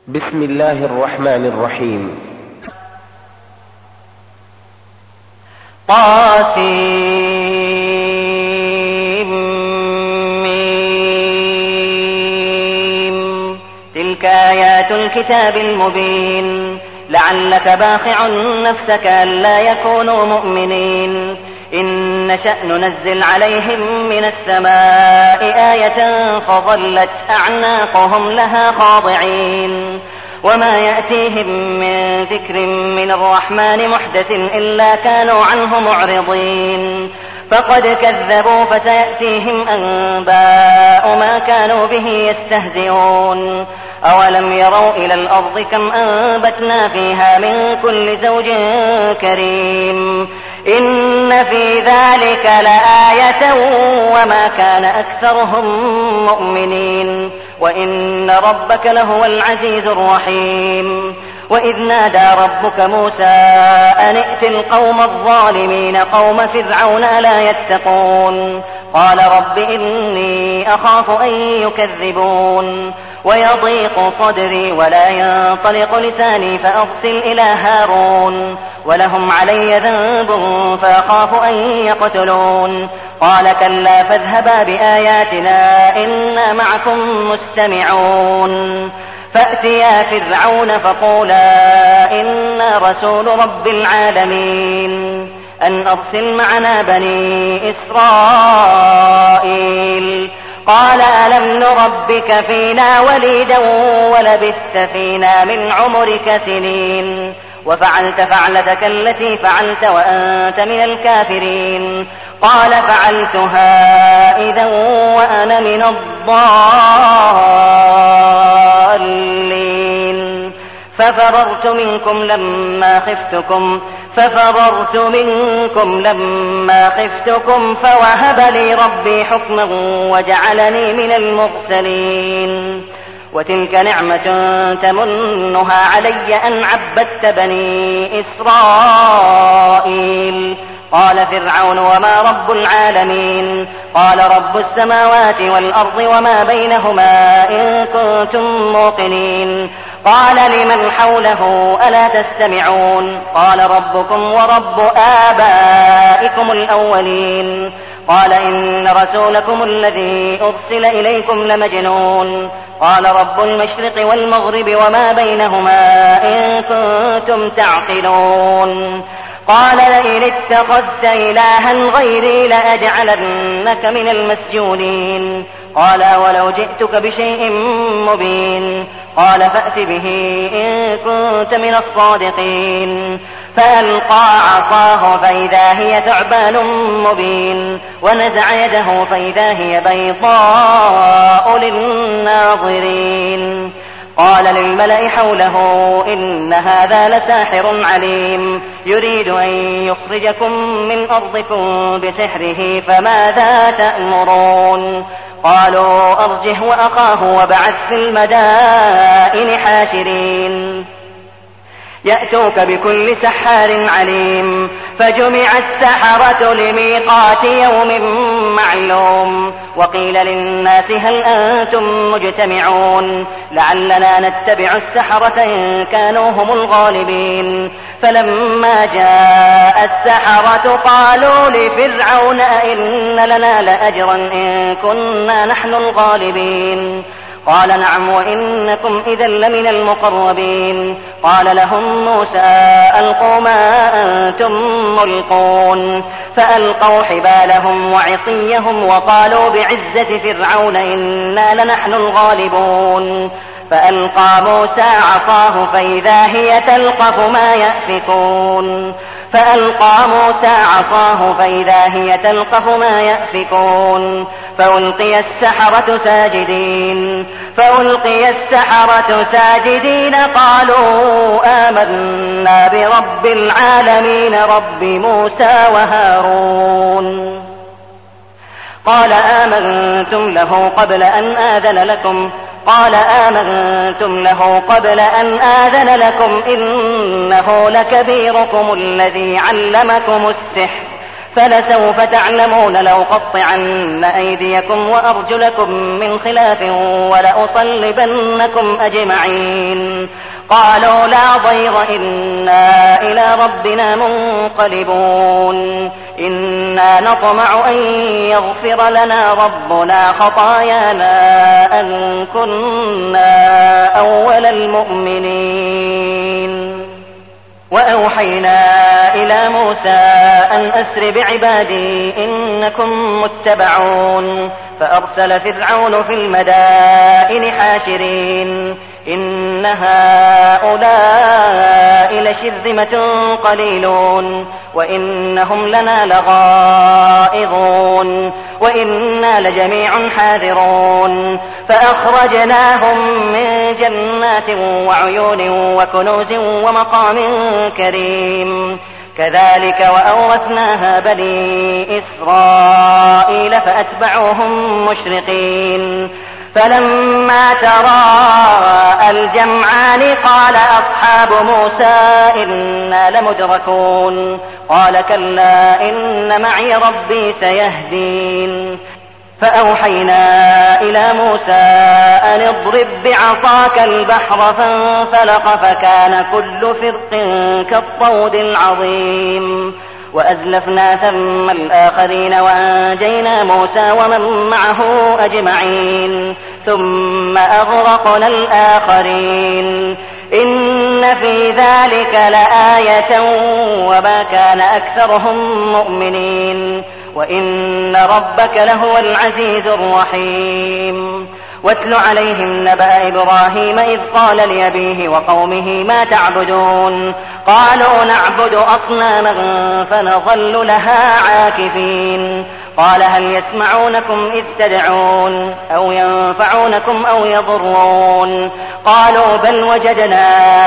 بسم الله الرحمن الرحيم. طاسيم. تلك آيات الكتاب المبين. لعلك باخع نفسك ألا يكونوا مؤمنين. إن نشأ ننزل عليهم من السماء آية فظلت أعناقهم لها خاضعين. وما يأتيهم من ذكر من الرحمن محدث إلا كانوا عنه معرضين. فقد كذبوا فسيأتيهم أنباء ما كانوا به يستهزئون. أولم يروا إلى الأرض كم أنبتنا فيها من كل زوج كريم. إن في ذلك لآية وما كان أكثرهم مؤمنين. وإن ربك لهو العزيز الرحيم. وإذ نادى ربك موسى أن ائت القوم الظالمين قوم فرعون ألا يتقون. قال رب إني أخاف أن يكذبون ويضيق صدري ولا ينطلق لساني فأرسل إلى هارون ولهم علي ذنب فأخاف أن يقتلون. قال كلا فاذهبا بآياتنا إنا معكم مستمعون. فأتيا فرعون فقولا إنا رسول رب العالمين أن أرسل معنا بني إسرائيل. قال ألم نربك فينا وليدا ولبثت فينا من عمرك سنين وفعلت فعلتك التي فعلت وأنت من الكافرين. قال فعلتها إذا وأنا من الضالين. ففررت منكم لما خفتكم فوهب لي ربي حكما وجعلني من المرسلين. وتلك نعمة تمنها علي أن عبدت بني إسرائيل. قال فرعون وما رب العالمين. قال رب السماوات والأرض وما بينهما إن كنتم موقنين. قال لمن حوله ألا تستمعون. قال ربكم ورب آبائكم الأولين. قال إن رسولكم الذي أرسل إليكم لمجنون. قال رب المشرق والمغرب وما بينهما إن كنتم تعقلون. قال لئن اتخذت إلها غيري لأجعلنك من المسجونين. قال ولو جئتك بشيء مبين. قال فأت به إن كنت من الصادقين. فألقى عصاه فإذا هي ثعبان مبين ونزع يده فإذا هي بيضاء للناظرين. قال للملأ حوله إن هذا لساحر عليم يريد أن يخرجكم من أرضكم بسحره فماذا تأمرون. قالوا أرجه وأخاه وابعث في المدائن حاشرين يأتوك بكل سحار عليم. فجمع السحرة لميقات يوم معلوم. وقيل للناس هل أنتم مجتمعون لعلنا نتبع السحرة إن كانوا هم الغالبين. فلما جاء السحرة قالوا لفرعون أئن لنا لأجرا إن كنا نحن الغالبين. قال نعم وإنكم إذا لمن المقربين. قال لهم موسى ألقوا ما أنتم ملقون. فألقوا حبالهم وعصيهم وقالوا بعزة فرعون إنا لنحن الغالبون. فألقى موسى عصاه فإذا هي تلقف ما يأفكون. فألقي السحرة ساجدين قالوا آمنا برب العالمين رب موسى وهارون. قال آمنتم له قبل أن آذن لكم إنه لكبيركم الذي علمكم السحر فلسوف تعلمون لأقطعن أيديكم وأرجلكم من خلاف ولأصلبنكم أجمعين. قالوا لا ضير إنا إلى ربنا منقلبون. إنا نطمع أن يغفر لنا ربنا خطايانا أن كنا أول المؤمنين. وأوحينا إلى موسى أن أسر بعبادي إنكم متبعون. فأرسل فرعون في المدائن حاشرين إن هؤلاء لشرذمة قليلون وإنهم لنا لغائظون وإنا لجميع حاذرون. فأخرجناهم من جنات وعيون وكنوز ومقام كريم. كذلك وأورثناها بني إسرائيل فأتبعوهم مشرقين. فلما تراءى الجمعان قال أصحاب موسى إنا لمدركون. قال كلا إن معي ربي سيهدين. فأوحينا إلى موسى أن اضرب بعصاك البحر فانفلق فكان كل فرق كالطود العظيم. وأزلفنا ثم الآخرين وأنجينا موسى ومن معه أجمعين ثم أغرقنا الآخرين. إن في ذلك لآية وما كان أكثرهم مؤمنين وإن ربك لهو العزيز الرحيم. واتل عليهم نبأ إبراهيم إذ قال لأبيه وقومه ما تعبدون. قالوا نعبد أصناما فنظل لها عاكفين. قال هل يسمعونكم إذ تدعون أو ينفعونكم أو يضرون. قالوا بل وجدنا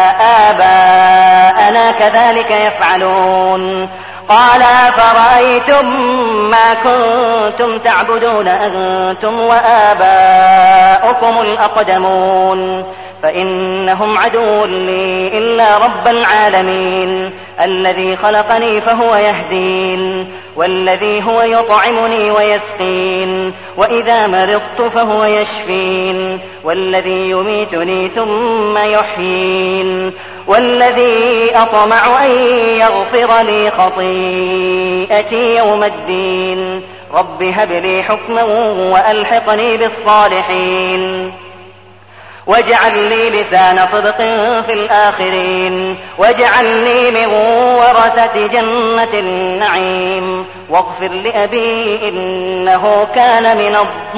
آباءنا كذلك يفعلون. قال فرأيتم ما كنتم تعبدون أنتم وآباؤكم الأقدمون فإنهم عدو لي إلا رب العالمين الذي خلقني فهو يهدين والذي هو يطعمني ويسقين وإذا مرضت فهو يشفين والذي يميتني ثم يحيين والذي أطمع أن يغفر لي خطيئتي يوم الدين. رب هب لي حكما وألحقني بالصالحين واجعل لي لسان صدق في الآخرين واجعلني من ورثة جنة النعيم واغفر لأبي إنه كان من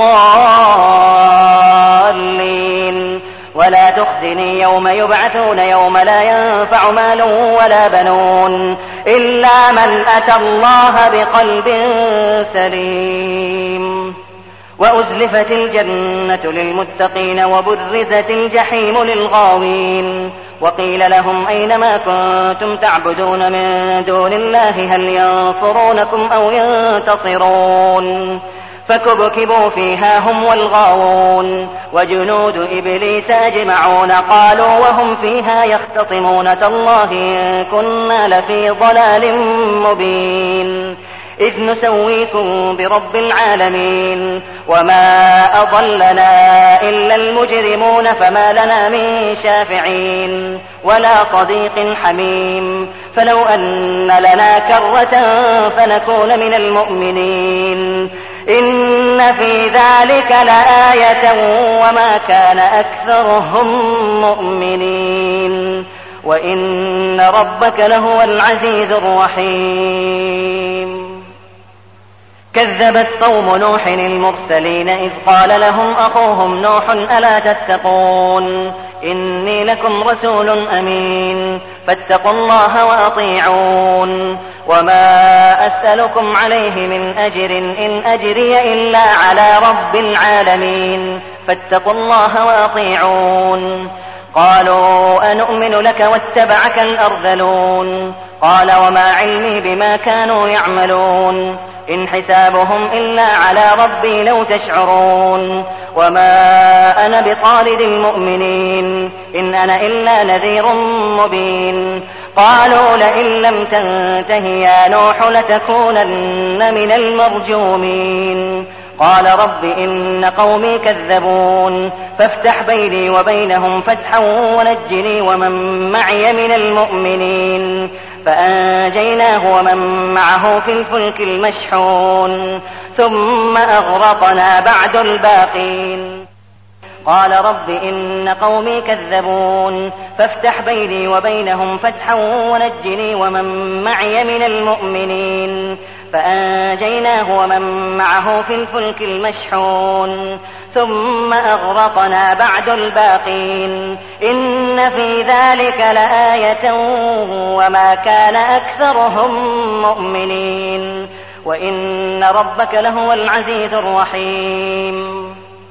الضالين ولا تخزني يوم يبعثون يوم لا ينفع مال ولا بنون إلا من أتى الله بقلب سليم. وأزلفت الجنة للمتقين وبرزت الجحيم للغاوين وقيل لهم أينما كنتم تعبدون من دون الله هل ينصرونكم أو ينتصرون. فكبكبوا فيها هم والغاوون وجنود إبليس أجمعون قالوا وهم فيها يختصمون تالله إن كنا لفي ضلال مبين إذ نسويكم برب العالمين وما أضلنا إلا المجرمون فما لنا من شافعين ولا صديق حميم فلو أن لنا كرة فنكون من المؤمنين إن في ذلك لآية وما كان أكثرهم مؤمنين وإن ربك لهو العزيز الرحيم. كذبت قوم نوح المرسلين إذ قال لهم أخوهم نوح ألا تتقون إني لكم رسول أمين فاتقوا الله وأطيعون وما أسألكم عليه من أجر إن أجري إلا على رب العالمين فاتقوا الله وأطيعون. قالوا أنؤمن لك واتبعك الأرذلون قال وما علمي بما كانوا يعملون إن حسابهم إلا على ربي لو تشعرون وما أنا بطارد المؤمنين إن أنا إلا نذير مبين. قالوا لئن لم تنته يا نوح لتكونن من المرجومين. قال رب إن قومي كذبون فافتح بيني وبينهم فتحا ونجني ومن معي من المؤمنين. فأنجيناه ومن معه في الفلك المشحون ثم أغرقنا بعد الباقين. قال رب إن قومي كذبون فافتح بيني وبينهم فتحا ونجني ومن معي من المؤمنين. فأنجيناه ومن معه في الفلك المشحون ثم أغرقنا بعد الباقين. إن في ذلك لآية وما كان أكثرهم مؤمنين وإن ربك لهو العزيز الرحيم.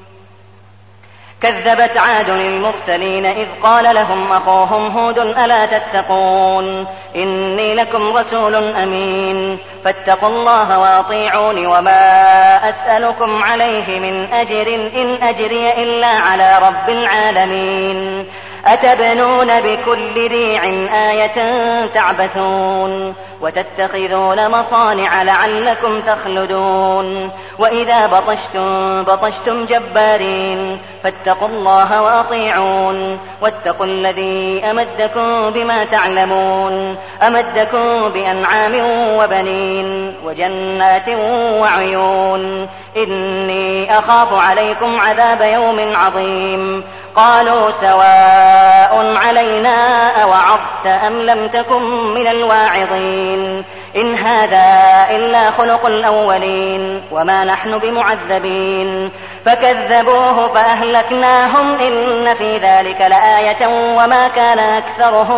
كذبت عاد المرسلين إذ قال لهم أخوهم هود ألا تتقون إني لكم رسول أمين فاتقوا الله وأطيعون وما أسألكم عليه من أجر إن أجري إلا على رب العالمين. أتبنون بكل ريع آية تعبثون وتتخذون مصانع لعلكم تخلدون وإذا بطشتم جبارين فاتقوا الله وأطيعون واتقوا الذي أمدكم بما تعلمون أمدكم بأنعام وبنين وجنات وعيون إني أخاف عليكم عذاب يوم عظيم. قالوا سواء علينا أوعظت أم لم تكن من الواعظين إن هذا إلا خلق الأولين وما نحن بمعذبين. فكذبوه فأهلكناهم إن في ذلك لآية وما كان أكثرهم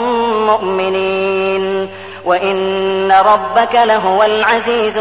مؤمنين وإن ربك لهو العزيز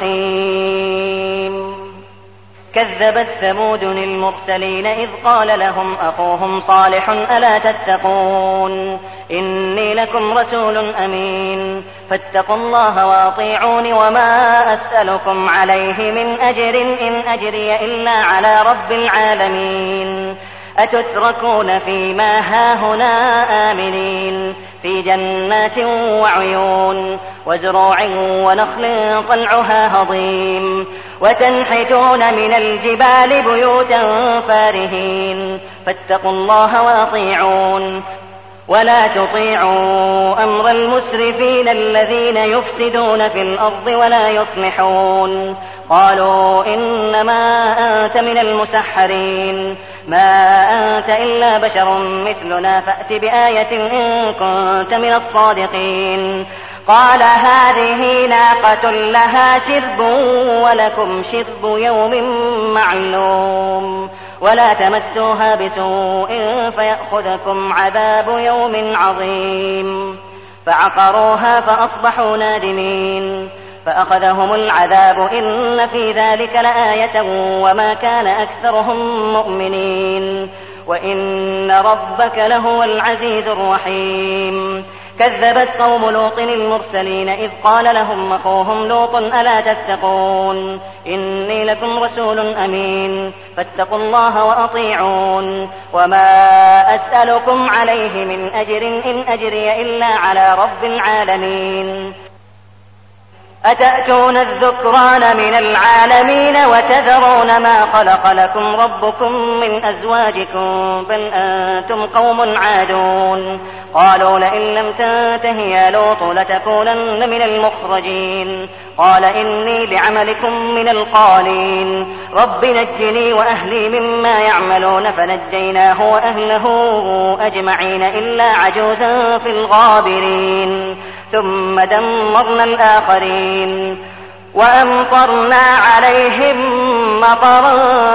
الرحيم. كذبت ثمود المرسلين إذ قال لهم أخوهم صالح ألا تتقون إني لكم رسول أمين فاتقوا الله وأطيعون وما أسألكم عليه من أجر إن أجري إلا على رب العالمين. أتتركون فيما هاهنا آمنين في جنات وعيون وزروع ونخل طلعها هضيم وتنحتون من الجبال بيوتا فارهين فاتقوا الله وأطيعون ولا تطيعوا أمر المسرفين الذين يفسدون في الأرض ولا يصلحون. قالوا إنما أنت من المسحرين ما أنت إلا بشر مثلنا فأت بآية إن كنت من الصادقين. قال هذه ناقة لها شرب ولكم شرب يوم معلوم ولا تمسوها بسوء فيأخذكم عذاب يوم عظيم. فعقروها فأصبحوا نادمين فأخذهم العذاب إن في ذلك لآية وما كان أكثرهم مؤمنين وإن ربك لهو العزيز الرحيم. كذبت قوم لوط المرسلين إذ قال لهم أخوهم لوط ألا تتقون إني لكم رسول أمين فاتقوا الله وأطيعون وما أسألكم عليه من أجر إن أجري إلا على رب العالمين. أتأتون الذكران من العالمين وتذرون ما خلق لكم ربكم من أزواجكم بل أنتم قوم عادون. قالوا لئن لم تنته يا لوط لتكونن من المخرجين. قال إني لعملكم من القالين رب نجني وأهلي مما يعملون. فنجيناه وأهله أجمعين إلا عجوزا في الغابرين ثم دمرنا الآخرين وأمطرنا عليهم مطرا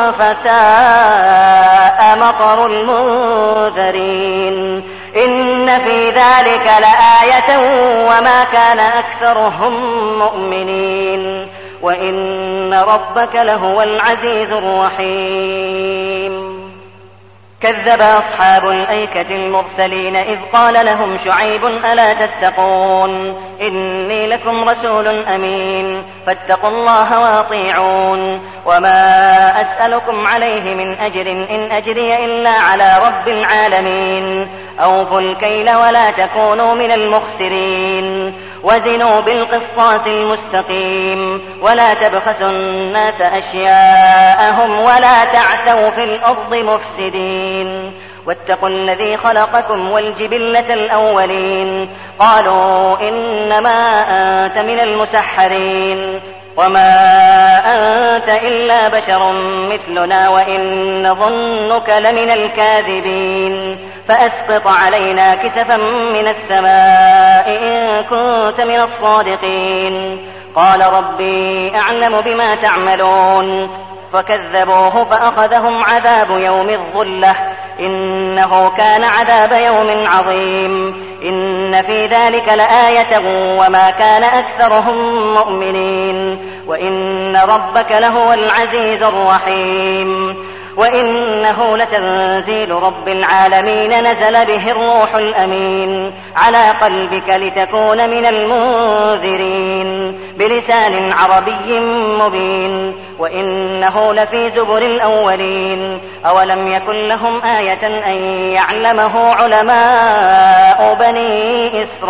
فساء مطر المنذرين. إن في ذلك لآية وما كان أكثرهم مؤمنين وإن ربك لهو العزيز الرحيم. كذب أصحاب الأيكة المرسلين إذ قال لهم شعيب ألا تتقون إني لكم رسول أمين فاتقوا الله وأطيعون وما أسألكم عليه من أجر إن أجري إلا على رب العالمين. أوفوا الكيل ولا تكونوا من المخسرين وزنوا بالقسطاس المستقيم ولا تبخسوا الناس أشياءهم ولا تعثوا في الأرض مفسدين واتقوا الذي خلقكم والجبلة الأولين قالوا إنما أنت من المسحرين وما أنت إلا بشر مثلنا وإن نظنك لمن الكاذبين فأسقط علينا كسفا من السماء إن كنت من الصادقين قال ربي أعلم بما تعملون فكذبوه فأخذهم عذاب يوم الظلة إنه كان عذاب يوم عظيم إن في ذلك لآية وما كان أكثرهم مؤمنين وإن ربك لهو العزيز الرحيم وإنه لتنزيل رب العالمين نزل به الروح الأمين على قلبك لتكون من المنذرين بلسان عربي مبين وإنه لفي زبر الأولين أولم يكن لهم آية أن يعلمه علماء بني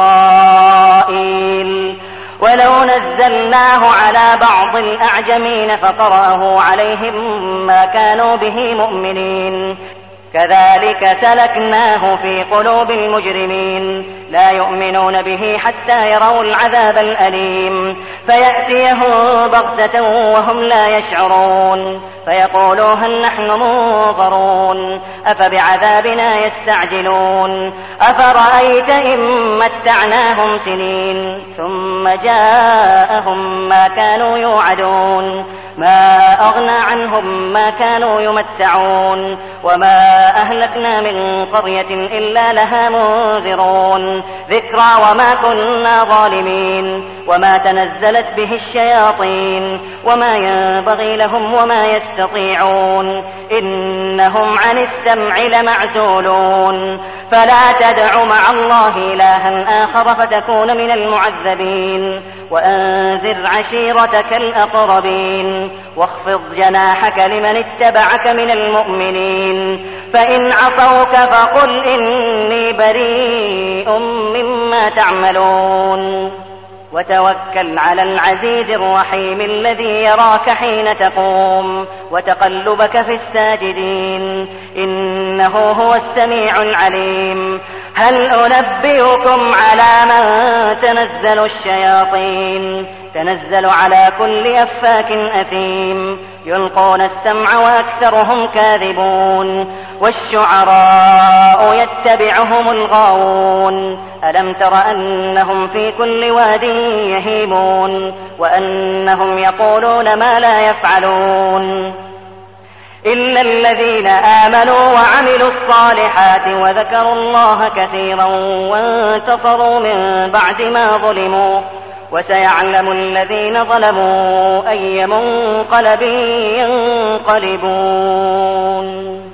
إسرائيل ولو نزلناه على بعض الأعجمين فقرأه عليهم ما كانوا به مؤمنين كذلك سلكناه في قلوب المجرمين لا يؤمنون به حتى يروا العذاب الأليم فيأتيهم بغتة وهم لا يشعرون فيقولوا هل نحن منظرون أفبعذابنا يستعجلون أفرأيت إن متعناهم سنين ثم جاءهم ما كانوا يوعدون ما أغنى عنهم ما كانوا يمتعون وما أهلكنا من قرية إلا لها منذرون ذكرى وما كنا ظالمين وما تنزلت به الشياطين وما ينبغي لهم وما يستطيعون إنهم عن السمع لمعزولون فلا تدع مع الله إلها آخر فتكون من المعذبين وأنذر عشيرتك الأقربين واخفض جناحك لمن اتبعك من المؤمنين فإن عصوك فقل إني بريء مما تعملون وتوكل على العزيز الرحيم الذي يراك حين تقوم وتقلبك في الساجدين إنه هو السميع العليم هل أنبئكم على من تنزل الشياطين تنزل على كل أفاك أثيم يلقون السمع وأكثرهم كاذبون والشعراء يتبعهم الغاوون ألم تر أنهم في كل واد يهيمون وأنهم يقولون ما لا يفعلون إلا الذين آمنوا وعملوا الصالحات وذكروا الله كثيرا وانتصروا من بعد ما ظلموا وسيعلم الذين ظلموا أي منقلب ينقلبون